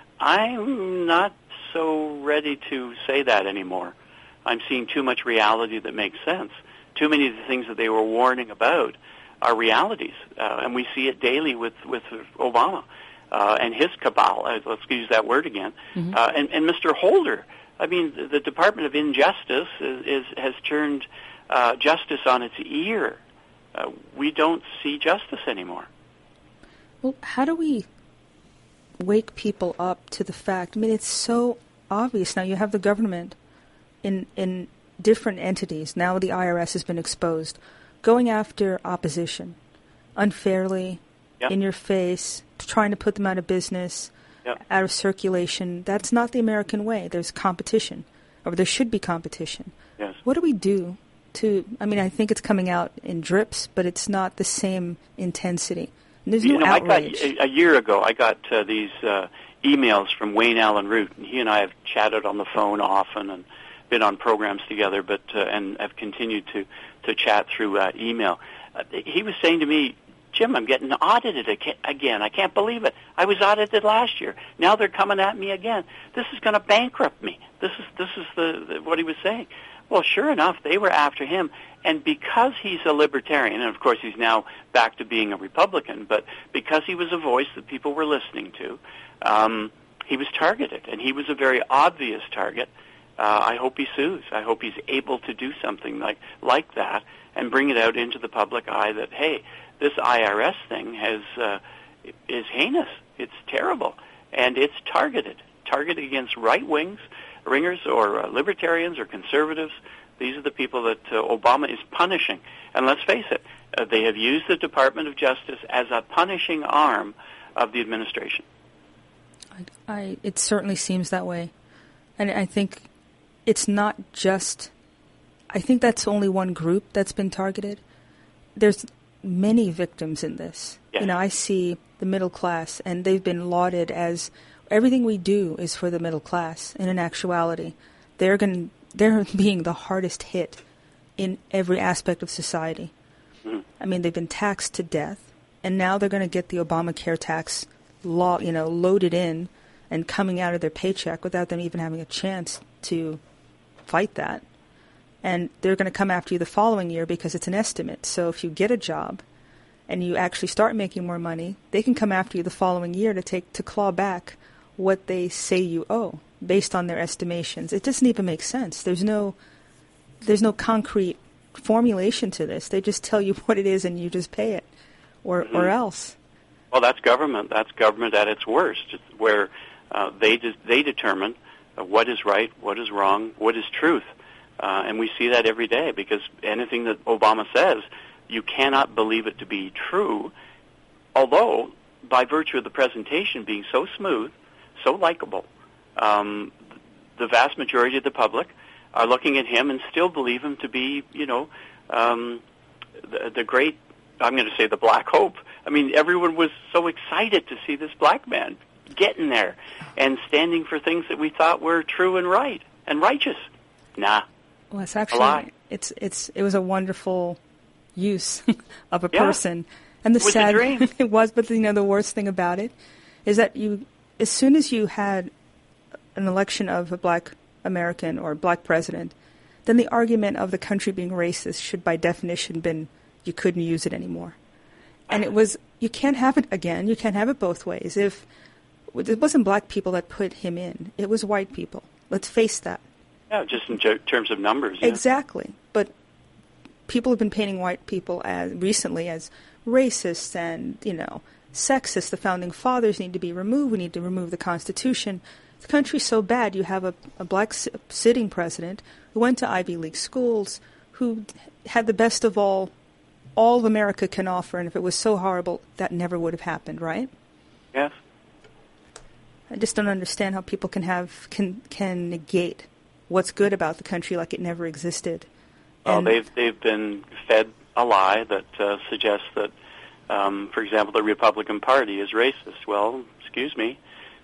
I'm not so ready to say that anymore. I'm seeing too much reality that makes sense. Too many of the things that they were warning about are realities, and we see it daily with Obama and his cabal. Let's use that word again. And Mr. Holder. I mean, the Department of Injustice has turned justice on its ear. We don't see justice anymore. Well, how do we wake people up to the fact? I mean, it's so obvious now. You have the government in different entities. Now the IRS has been exposed, going after opposition unfairly, in your face, trying to put them out of business, out of circulation. That's not the American way. There's competition, or there should be competition. Yes. What do we do to, I think it's coming out in drips, but it's not the same intensity. And there's no outrage. A year ago, I got these emails from Wayne Allen Root, and he and I have chatted on the phone often and been on programs together, but and have continued to chat through email. He was saying to me, Jim, I'm getting audited again. I can't believe it. I was audited last year. Now they're coming at me again. This is going to bankrupt me. This is what he was saying. Well, sure enough, they were after him. And because he's a libertarian, and of course he's now back to being a Republican, but because he was a voice that people were listening to, he was targeted, and he was a very obvious target. I hope he sues. I hope he's able to do something like that and bring it out into the public eye that, hey, this IRS thing is heinous. It's terrible, and it's targeted against ringers or libertarians or conservatives. These are the people that Obama is punishing. And let's face it, they have used the Department of Justice as a punishing arm of the administration. It certainly seems that way. And I think it's not just, I think that's only one group that's been targeted. There's many victims in this. Yes. I see the middle class, and they've been lauded as everything we do is for the middle class. And in actuality, they're being the hardest hit in every aspect of society. Mm-hmm. I mean, they've been taxed to death, and now they're going to get the Obamacare tax law, loaded in and coming out of their paycheck without them even having a chance to fight that. And they're going to come after you the following year because it's an estimate. So if you get a job and you actually start making more money, they can come after you the following year to claw back what they say you owe based on their estimations. It doesn't even make sense. There's no concrete formulation to this. They just tell you what it is and you just pay it or else. Well, that's government. That's government at its worst, where they determine what is right, what is wrong, what is truth. And we see that every day because anything that Obama says, you cannot believe it to be true, although by virtue of the presentation being so smooth, so likable, the vast majority of the public are looking at him and still believe him to be, the great, I'm going to say the black hope. I mean, everyone was so excited to see this black man getting there and standing for things that we thought were true and right and righteous. Nah. Well, it's actually, it was a wonderful use of a person. And it was a dream. It was, but the worst thing about it is that as soon as you had an election of a black American or black president, then the argument of the country being racist should by definition been you couldn't use it anymore. And it was, you can't have it again. You can't have it both ways. If it wasn't black people that put him in, it was white people. Let's face that. Yeah, just in terms of numbers. Yeah. Exactly. But people have been painting white people recently as racist and, sexist. The founding fathers need to be removed. We need to remove the Constitution. The country's so bad. You have a black sitting president who went to Ivy League schools, who had the best of all America can offer, and if it was so horrible, that never would have happened, right? Yes. I just don't understand how people can negate what's good about the country like it never existed. Well, they've been fed a lie that suggests that, for example, the Republican Party is racist. Well, excuse me,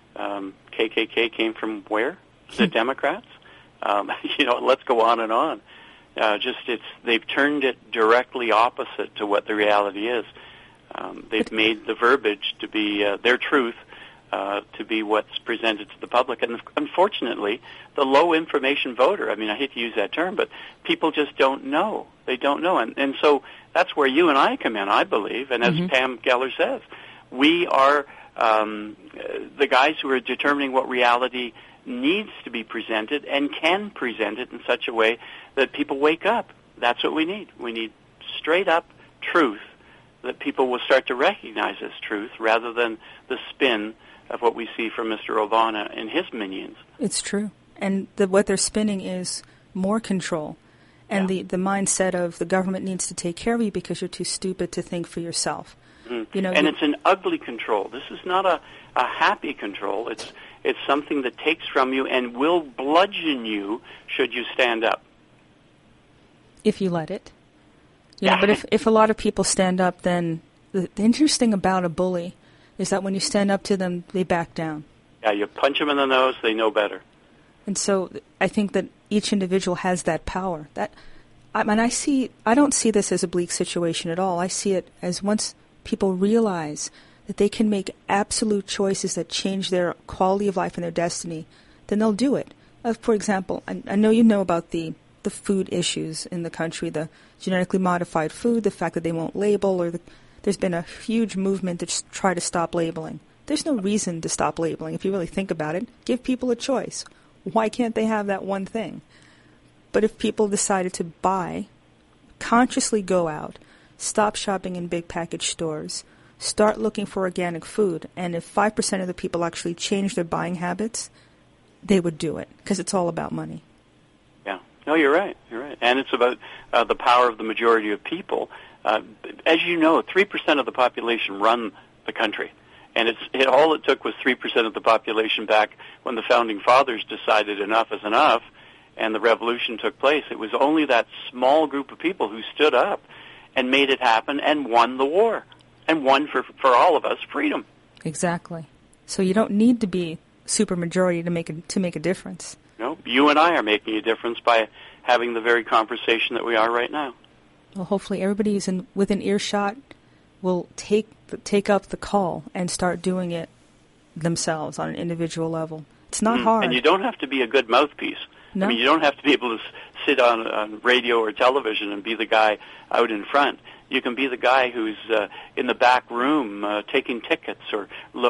KKK came from where? The Democrats? Let's go on and on. They've turned it directly opposite to what the reality is. They've made the verbiage to be their truth, to be what's presented to the public. And unfortunately, the low information voter, I mean, I hate to use that term, but people just don't know. They don't know. And so that's where you and I come in, I believe. And as Pam Geller says, we are the guys who are determining what reality needs to be presented and can present it in such a way that people wake up. That's what we need. We need straight up truth that people will start to recognize as truth rather than the spin of what we see from Mr. Obama and his minions. It's true. And what they're spinning is more control. And the mindset of the government needs to take care of you because you're too stupid to think for yourself. Mm-hmm. And it's an ugly control. This is not a happy control. It's something that takes from you and will bludgeon you should you stand up. If you let it. But if a lot of people stand up, then the interesting about a bully is that when you stand up to them, they back down. Yeah, you punch them in the nose, they know better. And so I think that each individual has that power. I don't see this as a bleak situation at all. I see it as once people realize that they can make absolute choices that change their quality of life and their destiny, then they'll do it. For example, I know you know about the the food issues in the country, the genetically modified food, the fact that they won't label, or there's been a huge movement to try to stop labeling. There's no reason to stop labeling. If you really think about it, give people a choice. Why can't they have that one thing? But if people decided to buy, consciously go out, stop shopping in big package stores, start looking for organic food, and if 5% of the people actually change their buying habits, they would do it, because it's all about money. Yeah. No, you're right. You're right. And it's about the power of the majority of people. As you know, 3% of the population run the country. And all it took was 3% of the population back when the Founding Fathers decided enough is enough, and the revolution took place. It was only that small group of people who stood up and made it happen and won the war, and won for all of us freedom. Exactly. So you don't need to be supermajority to make a difference. No, you and I are making a difference by having the very conversation that we are right now. Well, hopefully everybody who's within earshot will take up the call and start doing it themselves on an individual level. It's not hard. And you don't have to be a good mouthpiece. No. I mean, you don't have to be able to sit on radio or television and be the guy out in front. You can be the guy who's in the back room taking tickets, or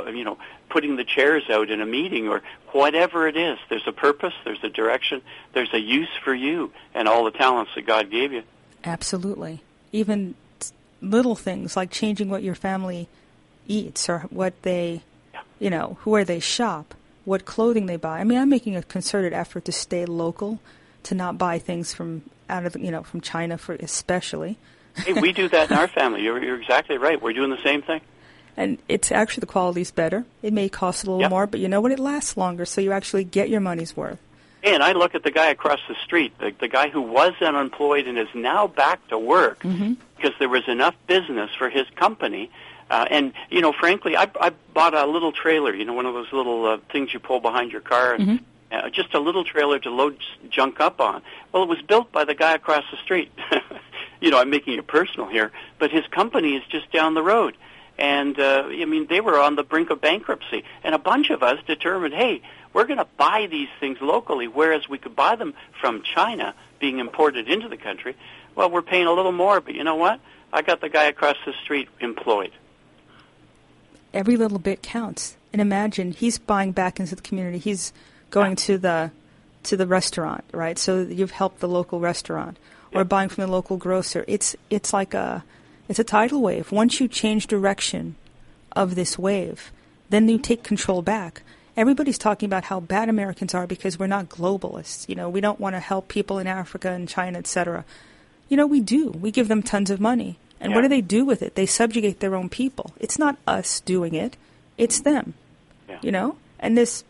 putting the chairs out in a meeting, or whatever it is. There's a purpose, there's a direction, there's a use for you and all the talents that God gave you. Absolutely. Even little things like changing what your family eats, or what they, where they shop, what clothing they buy. I mean, I'm making a concerted effort to stay local, to not buy things from from China, especially. Hey, we do that in our family. You're exactly right. We're doing the same thing. And it's actually, the quality's better. It may cost a little more, but you know what? It lasts longer, so you actually get your money's worth. Hey, and I look at the guy across the street, the guy who was unemployed and is now back to work because there was enough business for his company. And, frankly, I bought a little trailer, one of those little things you pull behind your car, and just a little trailer to load junk up on. Well, it was built by the guy across the street. I'm making it personal here, but his company is just down the road. And, they were on the brink of bankruptcy. And a bunch of us determined, hey, we're going to buy these things locally, whereas we could buy them from China being imported into the country. Well, we're paying a little more, but you know what? I got the guy across the street employed. Every little bit counts. And imagine, he's buying back into the community. He's going to the restaurant, right? So you've helped the local restaurant, or buying from the local grocer. It's like it's a tidal wave. Once you change direction of this wave, then you take control back. Everybody's talking about how bad Americans are because we're not globalists. We don't want to help people in Africa and China, etc. We do. We give them tons of money. And what do they do with it? They subjugate their own people. It's not us doing it. It's them. Yeah. And this,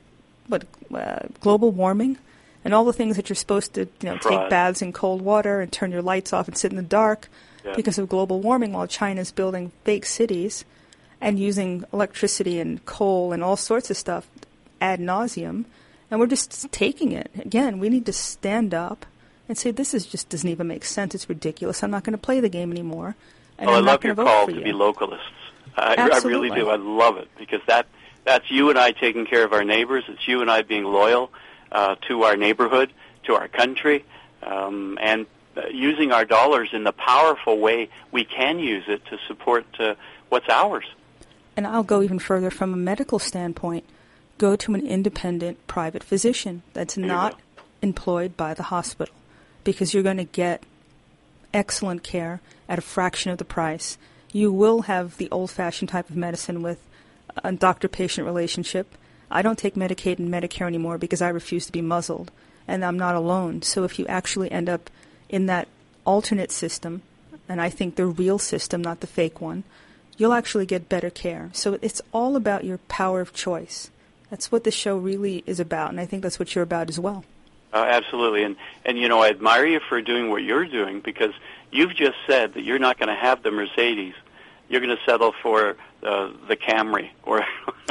global warming and all the things that you're supposed to, take baths in cold water and turn your lights off and sit in the dark because of global warming, while China's building fake cities and using electricity and coal and all sorts of stuff ad nauseum, and we're just taking it. Again, we need to stand up and say, this doesn't even make sense. It's ridiculous. I'm not going to play the game anymore. And I love your call to be localists. I really do. I love it, because that's you and I taking care of our neighbors. It's you and I being loyal to our neighborhood, to our country, and using our dollars in the powerful way we can use it to support what's ours. And I'll go even further from a medical standpoint. Go to an independent private physician that's not employed by the hospital, because you're going to get excellent care at a fraction of the price. You will have the old-fashioned type of medicine with a doctor-patient relationship. I don't take Medicaid and Medicare anymore because I refuse to be muzzled, and I'm not alone. So if you actually end up in that alternate system, and I think the real system, not the fake one, you'll actually get better care. So it's all about your power of choice. That's what the show really is about, and I think that's what you're about as well. Absolutely. And I admire you for doing what you're doing, because you've just said that you're not going to have the Mercedes. You're going to settle for the Camry. Or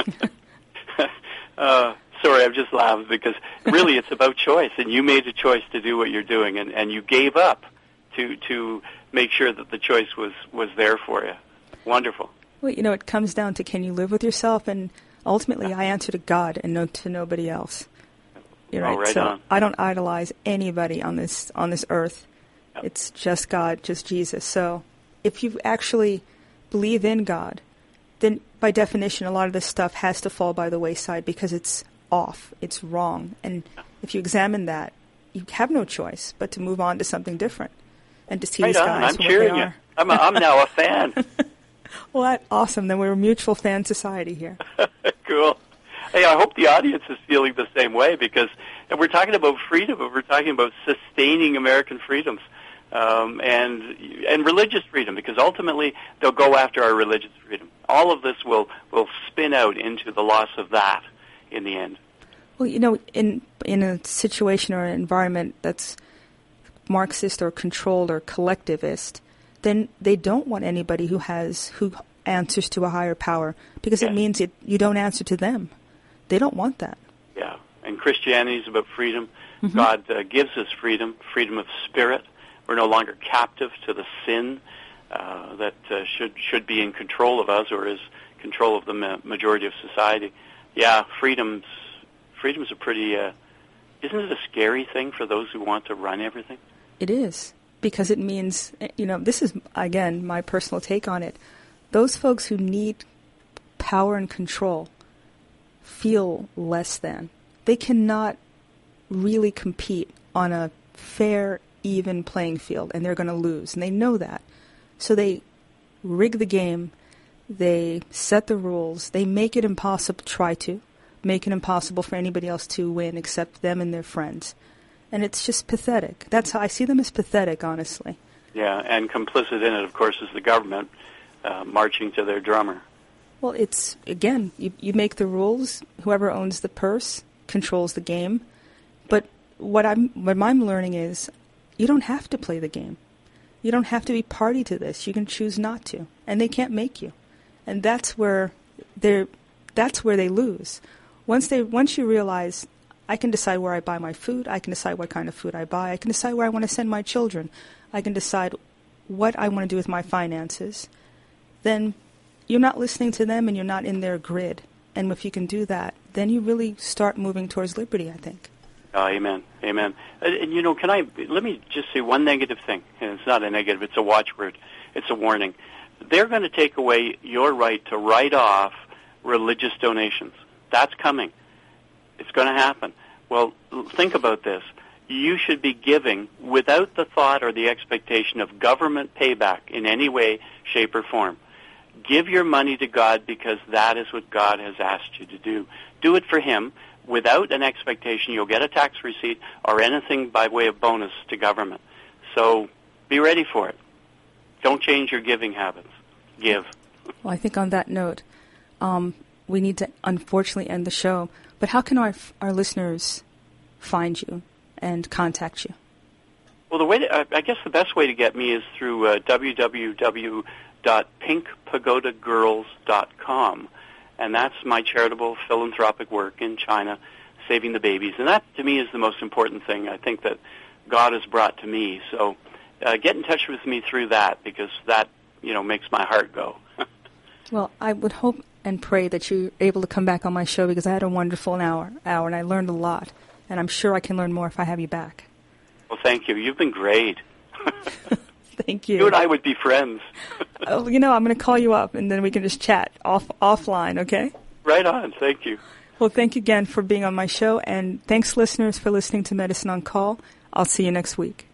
sorry, I've just laughed, because really it's about choice, and you made a choice to do what you're doing, and you gave up to make sure that the choice was there for you. Wonderful. Well, it comes down to, can you live with yourself? And ultimately, I answer to God and to nobody else. You're right. Right so on. I don't idolize anybody on this earth. Yep. It's just God, just Jesus. So if you actually believe in God, then by definition, a lot of this stuff has to fall by the wayside because it's off, it's wrong. And if you examine that, you have no choice but to move on to something different and to see these guys. I'm cheering you. I'm now a fan. Well, that's awesome. Then we're a mutual fan society here. Cool. Hey, I hope the audience is feeling the same way because we're talking about freedom, but we're talking about sustaining American freedoms and religious freedom because ultimately they'll go after our religious freedom. All of this will spin out into the loss of that in the end. Well, in a situation or an environment that's Marxist or controlled or collectivist, then they don't want anybody who answers to a higher power because it means you don't answer to them. They don't want that. Yeah, and Christianity is about freedom. Mm-hmm. God gives us freedom of spirit. We're no longer captive to the sin that should be in control of us or is control of the majority of society. Yeah, freedom's a pretty, isn't it a scary thing for those who want to run everything? It is, because it means, this is, again, my personal take on it. Those folks who need power and control feel less than. They cannot really compete on a fair, even playing field, and they're going to lose, and they know that. So they rig the game, they set the rules, they make it impossible for anybody else to win except them and their friends. And it's just pathetic. That's how I see them, as pathetic, honestly. Yeah, and complicit in it, of course, is the government marching to their drummer. Well, it's, again, you make the rules. Whoever owns the purse controls the game. But what I'm learning is you don't have to play the game. You don't have to be party to this. You can choose not to. And they can't make you. And that's where they lose. Once you realize, I can decide where I buy my food, I can decide what kind of food I buy, I can decide where I want to send my children, I can decide what I want to do with my finances, then you're not listening to them and you're not in their grid. And if you can do that, then you really start moving towards liberty, I think. Amen. Amen. And let me just say one negative thing. And it's not a negative, it's a watchword. It's a warning. They're going to take away your right to write off religious donations. That's coming. It's going to happen. Well, think about this. You should be giving without the thought or the expectation of government payback in any way, shape, or form. Give your money to God because that is what God has asked you to do. Do it for Him without an expectation you'll get a tax receipt or anything by way of bonus to government. So be ready for it. Don't change your giving habits. Give. Well, I think on that note, we need to unfortunately end the show. But how can our listeners find you and contact you? Well, I guess the best way to get me is through www.pinkpagodagirls.com. And that's my charitable philanthropic work in China, saving the babies. And that, to me, is the most important thing I think that God has brought to me. So get in touch with me through that because that, makes my heart go. Well, I would hope and pray that you're able to come back on my show because I had a wonderful hour and I learned a lot. And I'm sure I can learn more if I have you back. Well, thank you. You've been great. Thank you. You and I would be friends. I'm going to call you up and then we can just chat offline, okay? Right on. Thank you. Well, thank you again for being on my show. And thanks, listeners, for listening to Medicine on Call. I'll see you next week.